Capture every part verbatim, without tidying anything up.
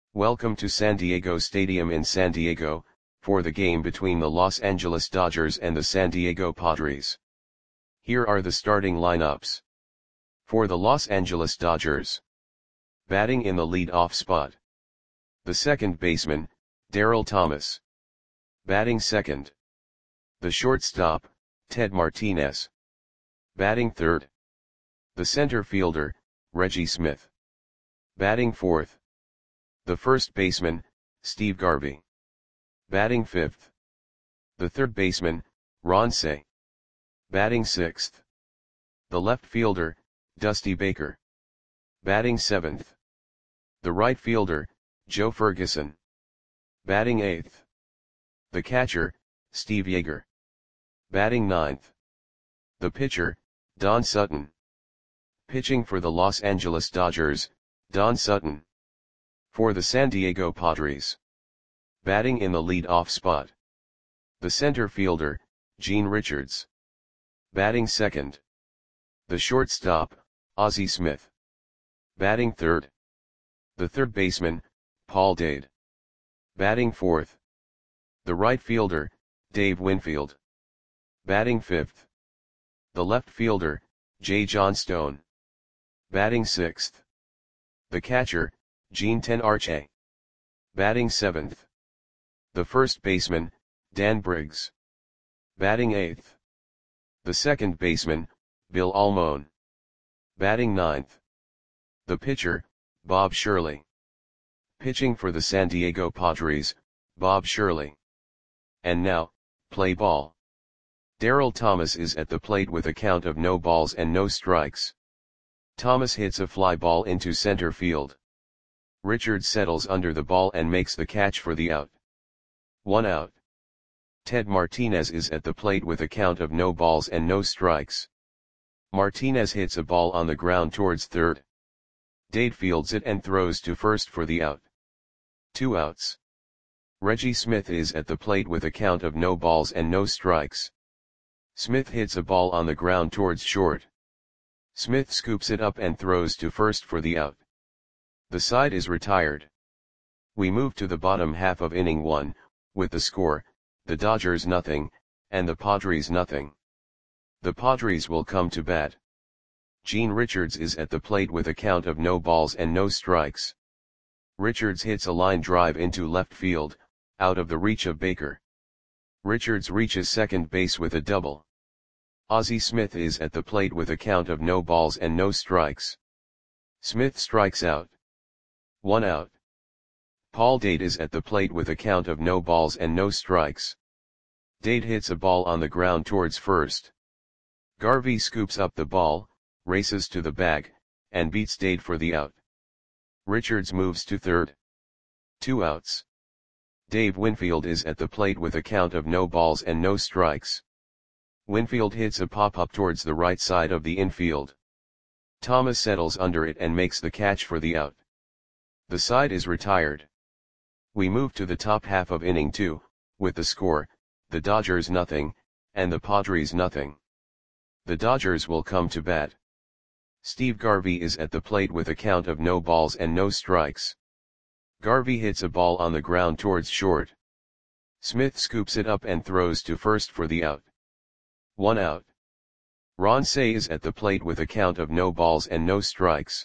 Welcome to San Diego Stadium in San Diego, for the game between the Los Angeles Dodgers and the San Diego Padres. Here are the starting lineups. For the Los Angeles Dodgers. Batting in the lead-off spot. The second baseman, Darryl Thomas. Batting second. The shortstop, Ted Martinez. Batting third. The center fielder, Reggie Smith. Batting fourth. The first baseman, Steve Garvey. Batting fifth. The third baseman, Ron Cey. Batting sixth. The left fielder, Dusty Baker. Batting seventh. The right fielder, Joe Ferguson. Batting eighth. The catcher, Steve Yeager. Batting ninth. The pitcher, Don Sutton. Pitching for the Los Angeles Dodgers, Don Sutton. For the San Diego Padres. Batting in the lead-off spot. The center fielder, Gene Richards. Batting second. The shortstop, Ozzie Smith. Batting third. The third baseman, Paul Dade. Batting fourth. The right fielder, Dave Winfield. Batting fifth. The left fielder, Jay Johnstone. Batting sixth. The catcher, Gene Tenarche. Batting seventh. The first baseman, Dan Briggs. Batting eighth. The second baseman, Bill Almon. Batting ninth. The pitcher, Bob Shirley. Pitching for the San Diego Padres, Bob Shirley. And now, play ball. Darryl Thomas is at the plate with a count of no balls and no strikes. Thomas hits a fly ball into center field. Richards settles under the ball and makes the catch for the out. One out. Ted Martinez is at the plate with a count of no balls and no strikes. Martinez hits a ball on the ground towards third. Dade fields it and throws to first for the out. Two outs. Reggie Smith is at the plate with a count of no balls and no strikes. Smith hits a ball on the ground towards short. Smith scoops it up and throws to first for the out. The side is retired. We move to the bottom half of inning one, with the score, the Dodgers nothing, and the Padres nothing. The Padres will come to bat. Gene Richards is at the plate with a count of no balls and no strikes. Richards hits a line drive into left field, out of the reach of Baker. Richards reaches second base with a double. Ozzie Smith is at the plate with a count of no balls and no strikes. Smith strikes out. One out. Paul Dade is at the plate with a count of no balls and no strikes. Dade hits a ball on the ground towards first. Garvey scoops up the ball, races to the bag, and beats Dade for the out. Richards moves to third. Two outs. Dave Winfield is at the plate with a count of no balls and no strikes. Winfield hits a pop-up towards the right side of the infield. Thomas settles under it and makes the catch for the out. The side is retired. We move to the top half of inning two, with the score, the Dodgers nothing, and the Padres nothing. The Dodgers will come to bat. Steve Garvey is at the plate with a count of no balls and no strikes. Garvey hits a ball on the ground towards short. Smith scoops it up and throws to first for the out. One out. Ron Cey is at the plate with a count of no balls and no strikes.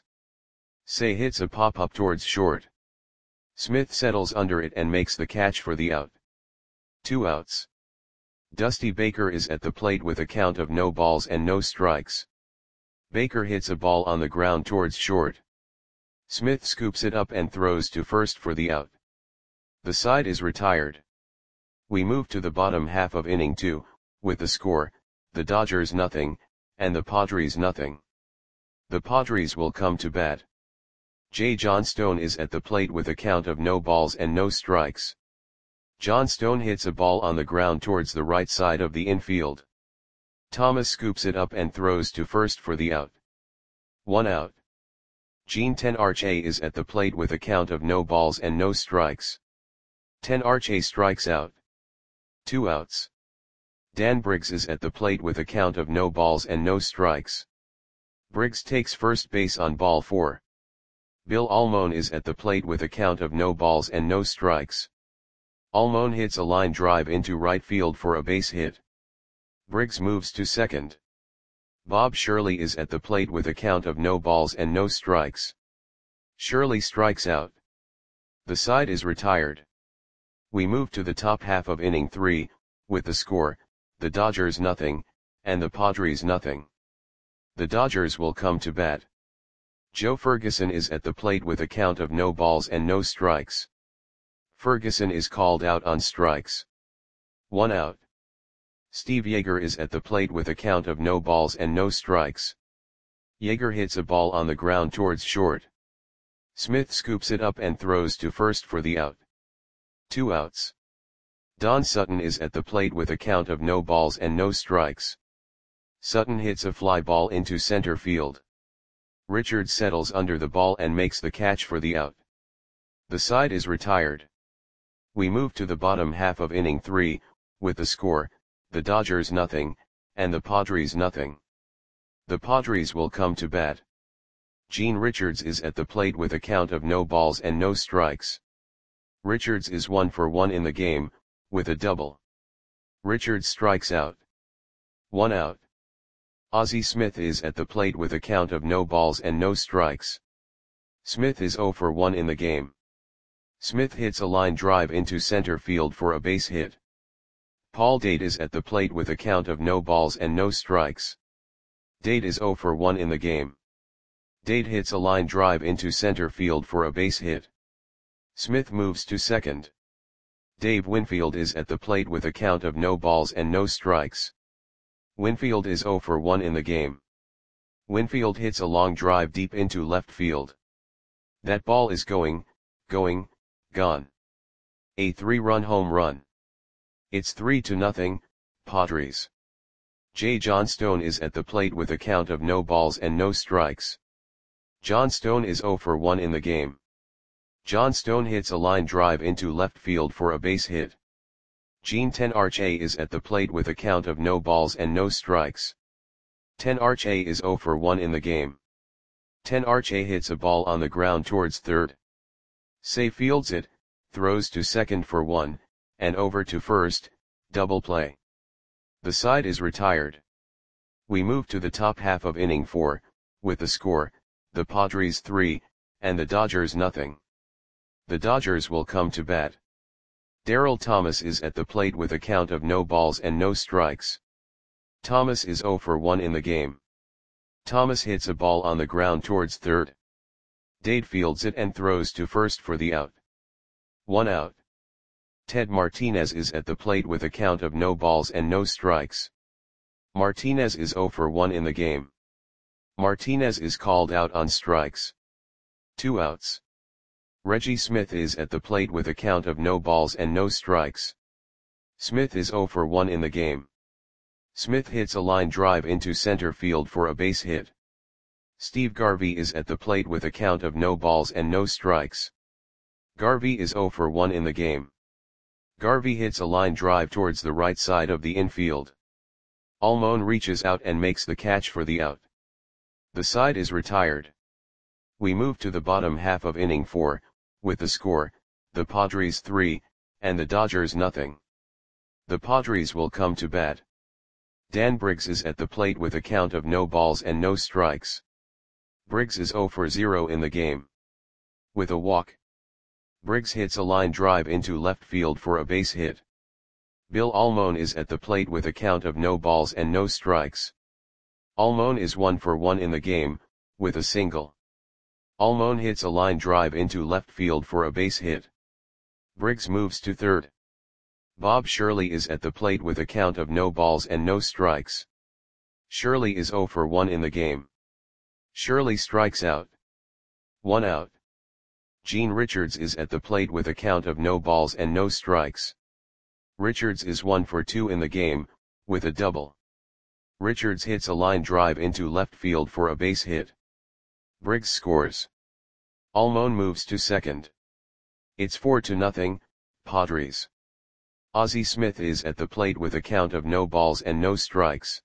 Cey hits a pop-up towards short. Smith settles under it and makes the catch for the out. Two outs. Dusty Baker is at the plate with a count of no balls and no strikes. Baker hits a ball on the ground towards short. Smith scoops it up and throws to first for the out. The side is retired. We move to the bottom half of inning two, with the score, the Dodgers nothing, and the Padres nothing. The Padres will come to bat. Jay Johnstone is at the plate with a count of no balls and no strikes. Johnstone hits a ball on the ground towards the right side of the infield. Thomas scoops it up and throws to first for the out. One out. Gene Tenarche is at the plate with a count of no balls and no strikes. Tenarche strikes out. Two outs. Dan Briggs is at the plate with a count of no balls and no strikes. Briggs takes first base on ball four. Bill Almon is at the plate with a count of no balls and no strikes. Almon hits a line drive into right field for a base hit. Briggs moves to second. Bob Shirley is at the plate with a count of no balls and no strikes. Shirley strikes out. The side is retired. We move to the top half of inning three, with the score, the Dodgers nothing, and the Padres nothing. The Dodgers will come to bat. Joe Ferguson is at the plate with a count of no balls and no strikes. Ferguson is called out on strikes. One out. Steve Yeager is at the plate with a count of no balls and no strikes. Yeager hits a ball on the ground towards short. Smith scoops it up and throws to first for the out. Two outs. Don Sutton is at the plate with a count of no balls and no strikes. Sutton hits a fly ball into center field. Richards settles under the ball and makes the catch for the out. The side is retired. We move to the bottom half of inning three, with the score, the Dodgers nothing, and the Padres nothing. The Padres will come to bat. Gene Richards is at the plate with a count of no balls and no strikes. Richards is one for one in the game, with a double. Richards strikes out. One out. Ozzie Smith is at the plate with a count of no balls and no strikes. Smith is zero for one in the game. Smith hits a line drive into center field for a base hit. Paul Dade is at the plate with a count of no balls and no strikes. Dade is zero for one in the game. Dade hits a line drive into center field for a base hit. Smith moves to second. Dave Winfield is at the plate with a count of no balls and no strikes. Winfield is zero for one in the game. Winfield hits a long drive deep into left field. That ball is going, going, gone. A three-run home run. It's three to nothing, Padres. J. Johnstone is at the plate with a count of no balls and no strikes. Johnstone is zero for one in the game. Johnstone hits a line drive into left field for a base hit. Gene Tenarche is at the plate with a count of no balls and no strikes. Tenarche is zero for one in the game. Tenarche hits a ball on the ground towards third. Say fields it, throws to second for one, and over to first, double play. The side is retired. We move to the top half of inning four, with the score, the Padres three, and the Dodgers nothing. The Dodgers will come to bat. Darryl Thomas is at the plate with a count of no balls and no strikes. Thomas is zero for one in the game. Thomas hits a ball on the ground towards third. Dade fields it and throws to first for the out. One out. Ted Martinez is at the plate with a count of no balls and no strikes. Martinez is zero for one in the game. Martinez is called out on strikes. Two outs. Reggie Smith is at the plate with a count of no balls and no strikes. Smith is zero for one in the game. Smith hits a line drive into center field for a base hit. Steve Garvey is at the plate with a count of no balls and no strikes. Garvey is zero for one in the game. Garvey hits a line drive towards the right side of the infield. Almon reaches out and makes the catch for the out. The side is retired. We move to the bottom half of inning four, with the score, the Padres three, and the Dodgers nothing. The Padres will come to bat. Dan Briggs is at the plate with a count of no balls and no strikes. Briggs is zero for zero in the game. With a walk. Briggs hits a line drive into left field for a base hit. Bill Almon is at the plate with a count of no balls and no strikes. Almon is one for one in the game, with a single. Almon hits a line drive into left field for a base hit. Briggs moves to third. Bob Shirley is at the plate with a count of no balls and no strikes. Shirley is zero for one in the game. Shirley strikes out. One out. Gene Richards is at the plate with a count of no balls and no strikes. Richards is one for two in the game, with a double. Richards hits a line drive into left field for a base hit. Briggs scores. Almon moves to second. It's four to nothing, Padres. Ozzie Smith is at the plate with a count of no balls and no strikes.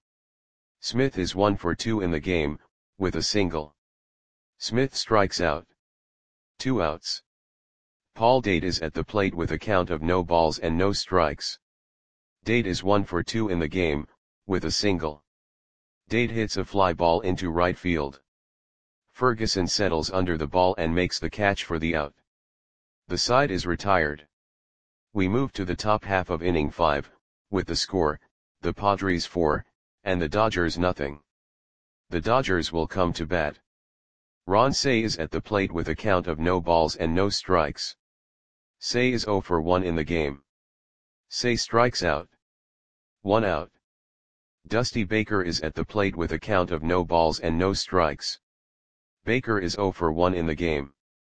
Smith is one for two in the game, with a single. Smith strikes out. Two outs. Paul Dade is at the plate with a count of no balls and no strikes. Dade is one for two in the game, with a single. Dade hits a fly ball into right field. Ferguson settles under the ball and makes the catch for the out. The side is retired. We move to the top half of inning five, with the score, the Padres four, and the Dodgers nothing. The Dodgers will come to bat. Ron Cey is at the plate with a count of no balls and no strikes. Cey is zero for one in the game. Cey strikes out. One out. Dusty Baker is at the plate with a count of no balls and no strikes. Baker is zero for one in the game.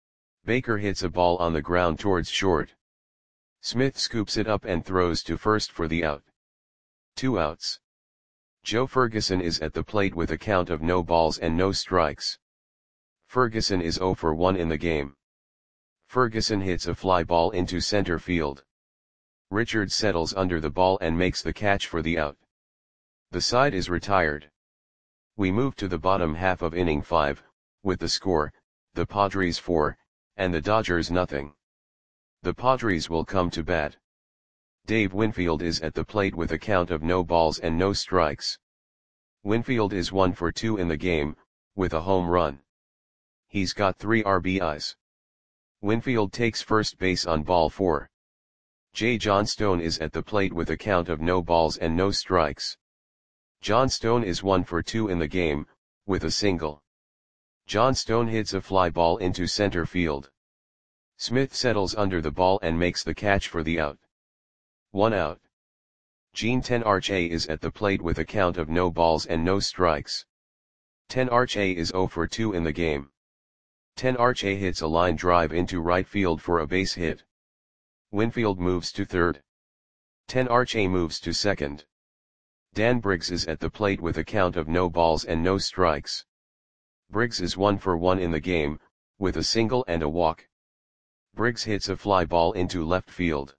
Baker hits a ball on the ground towards short. Smith scoops it up and throws to first for the out. Two outs. Joe Ferguson is at the plate with a count of no balls and no strikes. Ferguson is zero for one in the game. Ferguson hits a fly ball into center field. Richards settles under the ball and makes the catch for the out. The side is retired. We move to the bottom half of inning five, with the score, the Padres four, and the Dodgers nothing. The Padres will come to bat. Dave Winfield is at the plate with a count of no balls and no strikes. Winfield is one for two in the game, with a home run. He's got three R B Is. Winfield takes first base on ball four. Jay Johnstone is at the plate with a count of no balls and no strikes. Johnstone is one for two in the game, with a single. Johnstone hits a fly ball into center field. Smith settles under the ball and makes the catch for the out. One out. Gene Tenarche is at the plate with a count of no balls and no strikes. Tenarche is zero for two in the game. Tenarche hits a line drive into right field for a base hit. Winfield moves to third. Tenarche moves to second. Dan Briggs is at the plate with a count of no balls and no strikes. Briggs is one for one in the game, with a single and a walk. Briggs hits a fly ball into left field.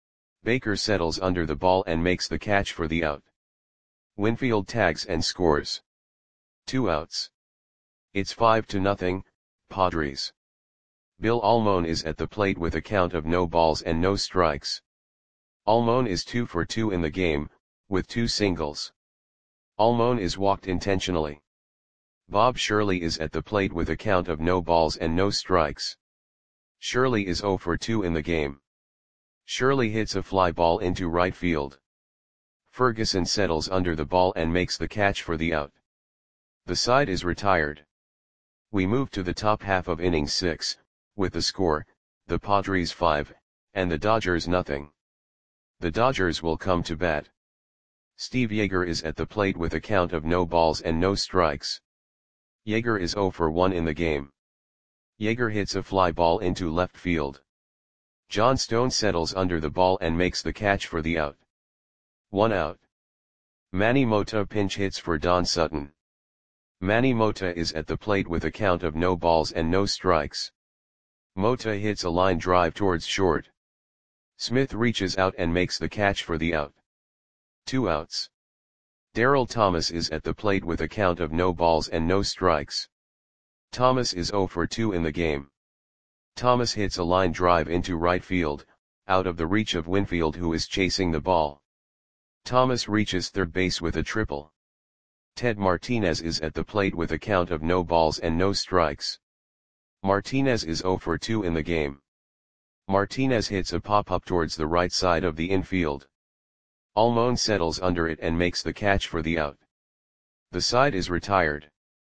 Baker settles under the ball and makes the catch for the out. Winfield tags and scores. Two outs. It's five to nothing, Padres. Bill Almon is at the plate with a count of no balls and no strikes. Almon is two for two in the game, with two singles. Almon is walked intentionally. Bob Shirley is at the plate with a count of no balls and no strikes. Shirley is zero for two in the game. Shirley hits a fly ball into right field. Ferguson settles under the ball and makes the catch for the out. The side is retired. We move to the top half of inning six, with the score, the Padres five, and the Dodgers nothing. The Dodgers will come to bat. Steve Yeager is at the plate with a count of no balls and no strikes. Yeager is zero for one in the game. Yeager hits a fly ball into left field. Johnstone settles under the ball and makes the catch for the out. One out. Manny Mota pinch hits for Don Sutton. Manny Mota is at the plate with a count of no balls and no strikes. Mota hits a line drive towards short. Smith reaches out and makes the catch for the out. Two outs. Darryl Thomas is at the plate with a count of no balls and no strikes. Thomas is zero for two in the game. Thomas hits a line drive into right field, out of the reach of Winfield who is chasing the ball. Thomas reaches third base with a triple. Ted Martinez is at the plate with a count of no balls and no strikes. Martinez is zero for two in the game. Martinez hits a pop-up towards the right side of the infield. Almon settles under it and makes the catch for the out. The side is retired.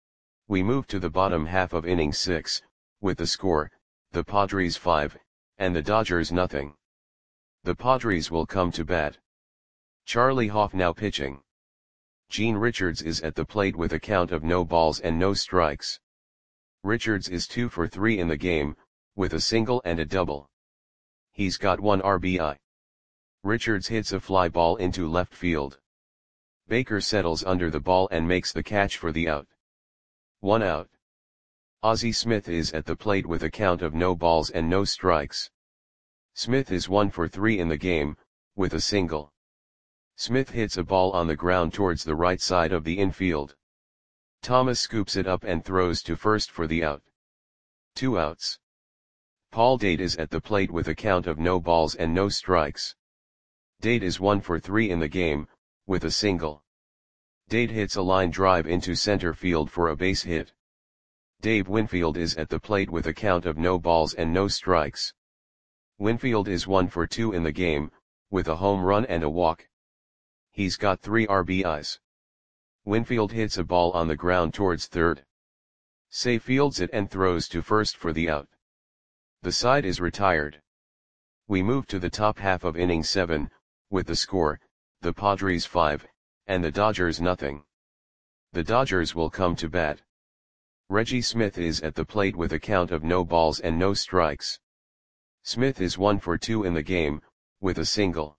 We move to the bottom half of inning six, with the score, the Padres five, and the Dodgers nothing. The Padres will come to bat. Charlie Hoff now pitching. Gene Richards is at the plate with a count of no balls and no strikes. Richards is two for three in the game, with a single and a double. He's got one R B I. Richards hits a fly ball into left field. Baker settles under the ball and makes the catch for the out. One out. Ozzie Smith is at the plate with a count of no balls and no strikes. Smith is one for three in the game, with a single. Smith hits a ball on the ground towards the right side of the infield. Thomas scoops it up and throws to first for the out. Two outs. Paul Date is at the plate with a count of no balls and no strikes. Date is one for three in the game, with a single. Date hits a line drive into center field for a base hit. Dave Winfield is at the plate with a count of no balls and no strikes. Winfield is one for two in the game, with a home run and a walk. He's got three R B Is. Winfield hits a ball on the ground towards third. Say fields it and throws to first for the out. The side is retired. We move to the top half of inning seven, with the score, the Padres five, and the Dodgers nothing. The Dodgers will come to bat. Reggie Smith is at the plate with a count of no balls and no strikes. Smith is one for two in the game, with a single.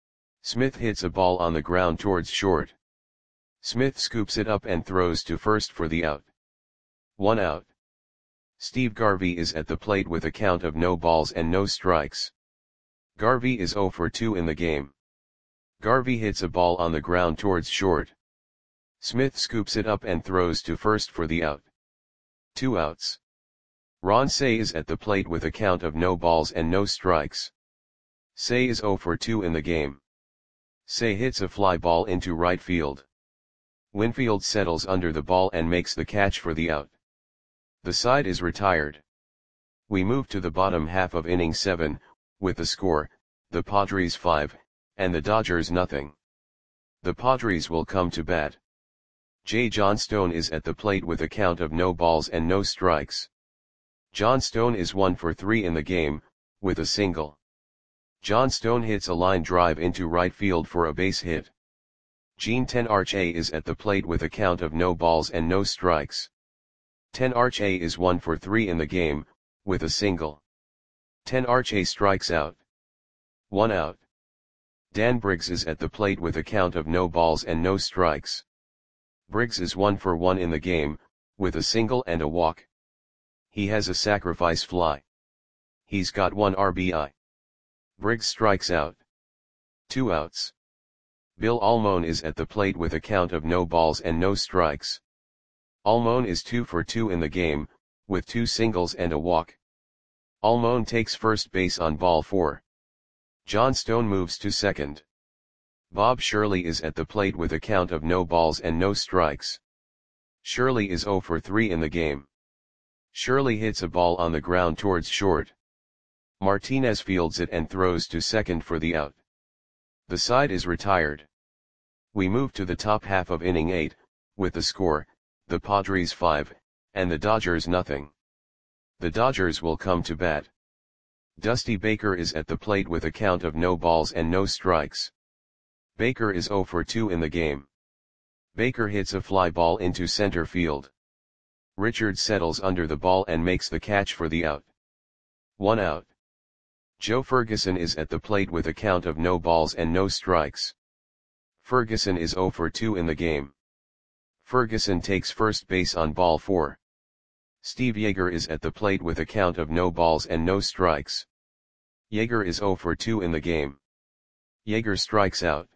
Smith hits a ball on the ground towards short. Smith scoops it up and throws to first for the out. One out. Steve Garvey is at the plate with a count of no balls and no strikes. Garvey is zero for two in the game. Garvey hits a ball on the ground towards short. Smith scoops it up and throws to first for the out. Two outs. Ron Cey is at the plate with a count of no balls and no strikes. Cey is zero for two in the game. Cey hits a fly ball into right field. Winfield settles under the ball and makes the catch for the out. The side is retired. We move to the bottom half of inning seven, with the score, the Padres five, and the Dodgers nothing. The Padres will come to bat. Jay Johnstone is at the plate with a count of no balls and no strikes. Johnstone is one for three in the game, with a single. Johnstone hits a line drive into right field for a base hit. Gene Tenarche is at the plate with a count of no balls and no strikes. Tenarche is one for three in the game, with a single. Tenarche strikes out. One out. Dan Briggs is at the plate with a count of no balls and no strikes. Briggs is one for one in the game, with a single and a walk. He has a sacrifice fly. He's got one R B I. Briggs strikes out. Two outs. Bill Almon is at the plate with a count of no balls and no strikes. Almon is two for two in the game, with two singles and a walk. Almon takes first base on ball four. Johnstone moves to second. Bob Shirley is at the plate with a count of no balls and no strikes. Shirley is zero for three in the game. Shirley hits a ball on the ground towards short. Martinez fields it and throws to second for the out. The side is retired. We move to the top half of inning eight, with the score, the Padres five, and the Dodgers nothing. The Dodgers will come to bat. Dusty Baker is at the plate with a count of no balls and no strikes. Baker is zero for two in the game. Baker hits a fly ball into center field. Richards settles under the ball and makes the catch for the out. One out. Joe Ferguson is at the plate with a count of no balls and no strikes. Ferguson is zero for two in the game. Ferguson takes first base on ball four. Steve Yeager is at the plate with a count of no balls and no strikes. Yeager is zero for two in the game. Yeager strikes out.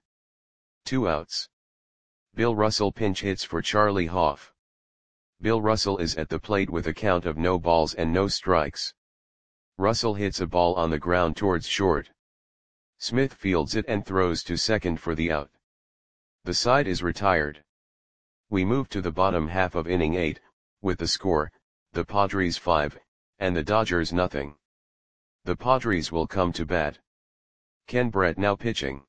Two outs. Bill Russell pinch hits for Charlie Hoff. Bill Russell is at the plate with a count of no balls and no strikes. Russell hits a ball on the ground towards short. Smith fields it and throws to second for the out. The side is retired. We move to the bottom half of inning eight, with the score, the Padres five, and the Dodgers nothing. The Padres will come to bat. Ken Brett now pitching.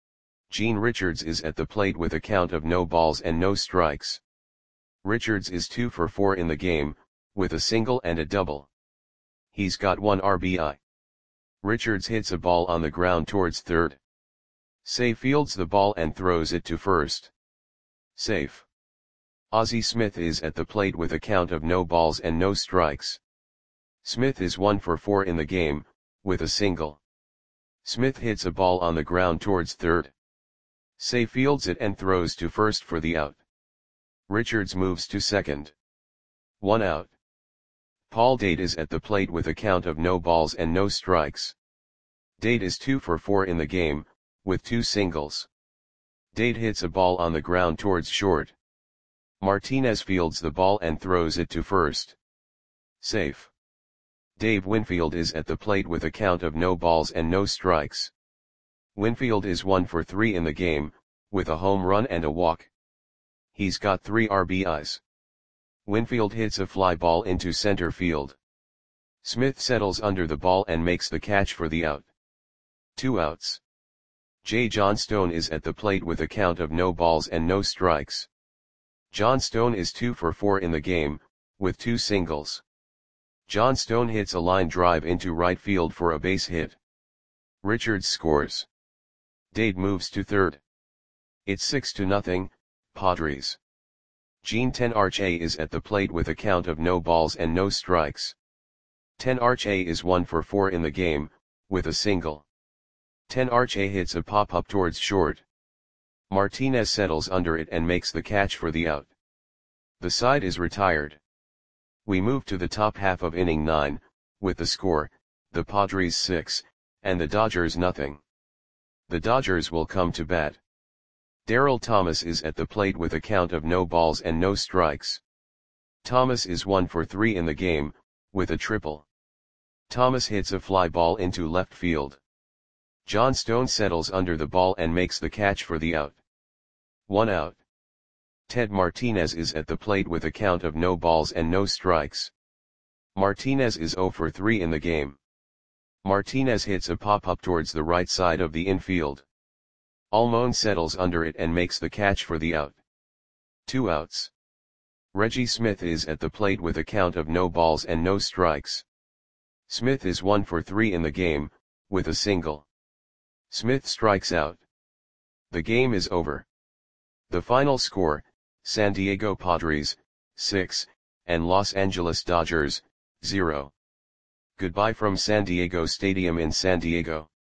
Gene Richards is at the plate with a count of no balls and no strikes. Richards is two for four in the game, with a single and a double. He's got one R B I. Richards hits a ball on the ground towards third. Cey fields the ball and throws it to first. Safe. Ozzie Smith is at the plate with a count of no balls and no strikes. Smith is one for four in the game, with a single. Smith hits a ball on the ground towards third. Cey fields it and throws to first for the out. Richards moves to second. One out. Paul Date is at the plate with a count of no balls and no strikes. Date is two for four in the game, with two singles. Date hits a ball on the ground towards short. Martinez fields the ball and throws it to first. Safe. Dave Winfield is at the plate with a count of no balls and no strikes. Winfield is one for three in the game, with a home run and a walk. He's got three R B Is. Winfield hits a fly ball into center field. Smith settles under the ball and makes the catch for the out. Two outs. J. Johnstone is at the plate with a count of no balls and no strikes. Johnstone is two for four in the game, with two singles. Johnstone hits a line drive into right field for a base hit. Richards scores. Dade moves to third. It's six to nothing, Padres. Gene Tenarche is at the plate with a count of no balls and no strikes. Tenarche is one for four in the game, with a single. Tenarche hits a pop-up towards short. Martinez settles under it and makes the catch for the out. The side is retired. We move to the top half of inning nine, with the score, the Padres six, and the Dodgers nothing. The Dodgers will come to bat. Darryl Thomas is at the plate with a count of no balls and no strikes. Thomas is one for three in the game, with a triple. Thomas hits a fly ball into left field. Johnstone settles under the ball and makes the catch for the out. One out. Ted Martinez is at the plate with a count of no balls and no strikes. Martinez is zero for three in the game. Martinez hits a pop-up towards the right side of the infield. Almon settles under it and makes the catch for the out. Two outs. Reggie Smith is at the plate with a count of no balls and no strikes. Smith is one for three in the game, with a single. Smith strikes out. The game is over. The final score, San Diego Padres, six, and Los Angeles Dodgers, zero. Goodbye from San Diego Stadium in San Diego.